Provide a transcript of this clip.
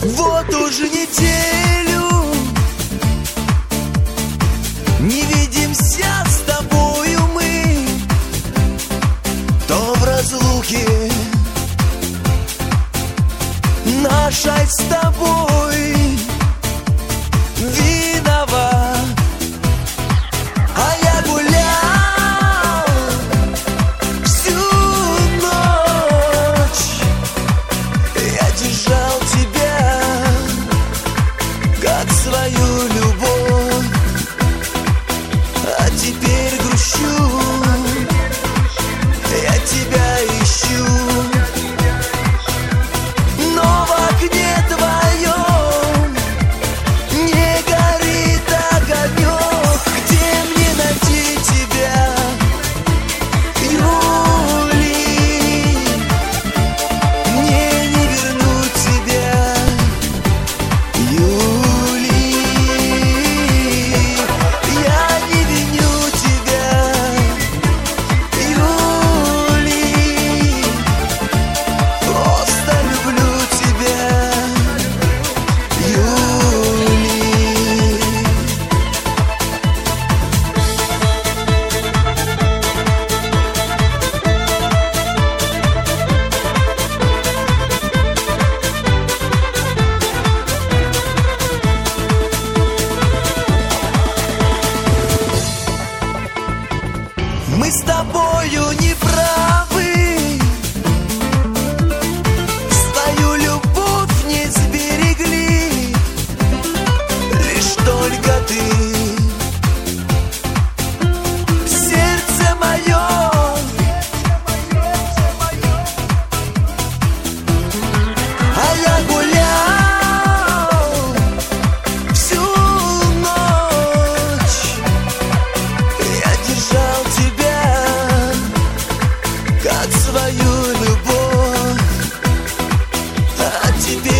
Вот уже неделю не видимся с тобою мы, то в разлуке нашей с тобой виноват. А я гулял всю ночь, я держал тебя как свою любовь, а теперь грущу, я тебя ищу, но в окне твоем не горит огонек. Где мне найти тебя, Юлий? Мне не вернуть тебя, Юлий. Я не виню тебя, Юлий. Просто люблю тебя, Юлий. Мы с тобою не правы, свою любовь не сберегли, лишь только ты в сердце моем. А я гулял всю ночь, я держал тебя как свою любовь, а теперь